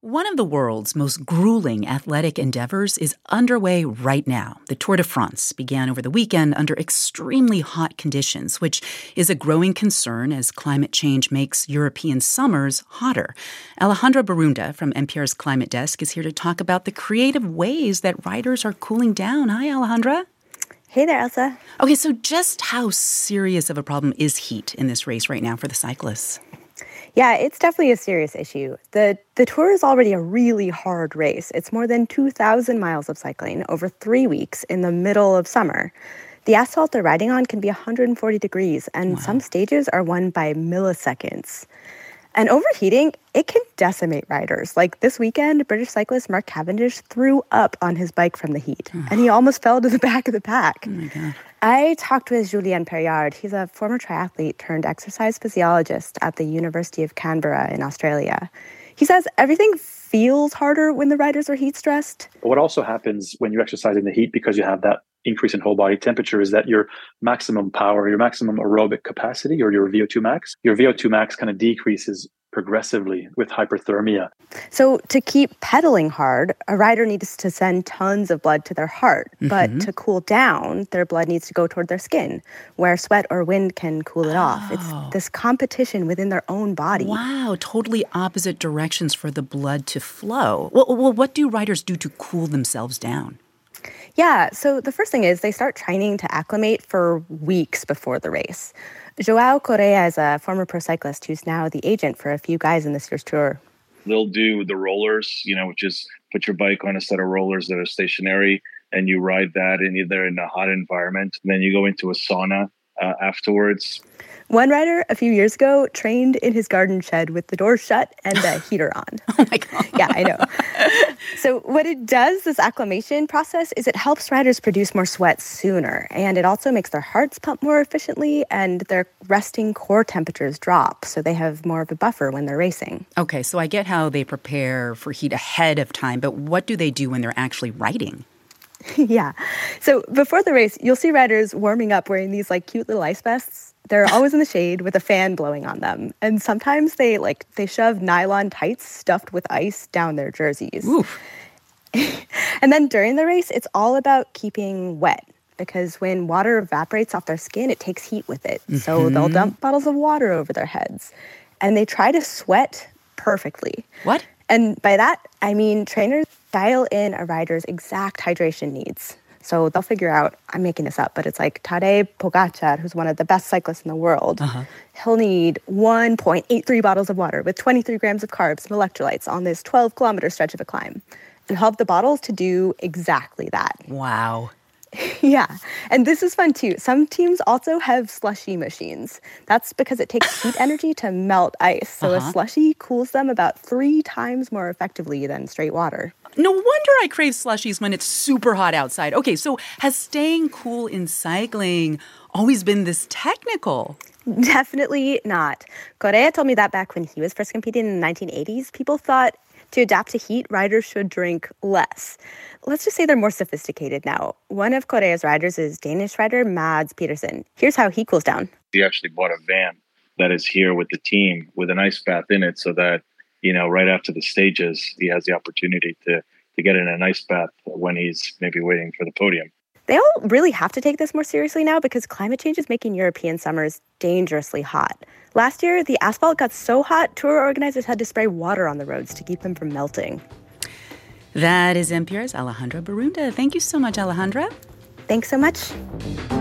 One of the world's most grueling athletic endeavors is underway right now. The Tour de France began over the weekend under extremely hot conditions, which is a growing concern as climate change makes European summers hotter. Alejandra Barunda from NPR's Climate Desk is here to talk about the creative ways that riders are cooling down. Hi, Alejandra. Hey there, Elsa. Okay, so just how serious of a problem is heat in this race right now for the cyclists? Yeah, it's definitely a serious issue. The Tour is already a really hard race. It's more than 2,000 miles of cycling over 3 weeks in the middle of summer. The asphalt they're riding on can be 140 degrees, and some stages are won by milliseconds. And overheating, it can decimate riders. Like this weekend, British cyclist Mark Cavendish threw up on his bike from the heat, and he almost fell to the back of the pack. Oh, my God. I talked with Julien Perriard. He's a former triathlete turned exercise physiologist at the University of Canberra in Australia. He says everything feels harder when the riders are heat stressed. What also happens when you exercise in the heat, because you have that increase in whole body temperature, is that your maximum power, your maximum aerobic capacity, or your VO2 max kind of decreases progressively with hyperthermia. So to keep pedaling hard, a rider needs to send tons of blood to their heart. But to cool down, their blood needs to go toward their skin, where sweat or wind can cool it off. It's this competition within their own body. Wow, totally opposite directions for the blood to flow. Well, what do riders do to cool themselves down? Yeah, so the first thing is they start training to acclimate for weeks before the race. Joao Correa is a former pro cyclist who's now the agent for a few guys in this year's tour. They'll do the rollers, which is put your bike on a set of rollers that are stationary and you ride that either in a hot environment. And then you go into a sauna afterwards. One rider a few years ago trained in his garden shed with the door shut and the heater on. Oh, my God. Yeah, I know. So what it does, this acclimation process, is it helps riders produce more sweat sooner. And it also makes their hearts pump more efficiently and their resting core temperatures drop. So they have more of a buffer when they're racing. Okay, so I get how they prepare for heat ahead of time, but what do they do when they're actually riding? Yeah. So before the race, you'll see riders warming up wearing these cute little ice vests. They're always in the shade with a fan blowing on them. And sometimes they shove nylon tights stuffed with ice down their jerseys. Oof. And then during the race, it's all about keeping wet, because when water evaporates off their skin, it takes heat with it. So they'll dump bottles of water over their heads. And they try to sweat perfectly. What? And by that, I mean trainers dial in a rider's exact hydration needs. So they'll figure out, I'm making this up, but it's like Tadej Pogačar, who's one of the best cyclists in the world. He'll need 1.83 bottles of water with 23 grams of carbs and electrolytes on this 12-kilometer stretch of a climb. And he'll have the bottles to do exactly that. Wow. Yeah. And this is fun, too. Some teams also have slushy machines. That's because it takes heat energy to melt ice. So a slushy cools them about 3 times more effectively than straight water. No wonder I crave slushies when it's super hot outside. Okay, so has staying cool in cycling always been this technical? Definitely not. Correa told me that back when he was first competing in the 1980s, people thought to adapt to heat, riders should drink less. Let's just say they're more sophisticated now. One of Correa's riders is Danish rider Mads Pedersen. Here's how he cools down. He actually bought a van that is here with the team with an ice bath in it so that, right after the stages, he has the opportunity to get in an ice bath when he's maybe waiting for the podium. They all really have to take this more seriously now because climate change is making European summers dangerously hot. Last year, the asphalt got so hot, tour organizers had to spray water on the roads to keep them from melting. That is NPR's Alejandra Barunda. Thank you so much, Alejandra. Thanks so much.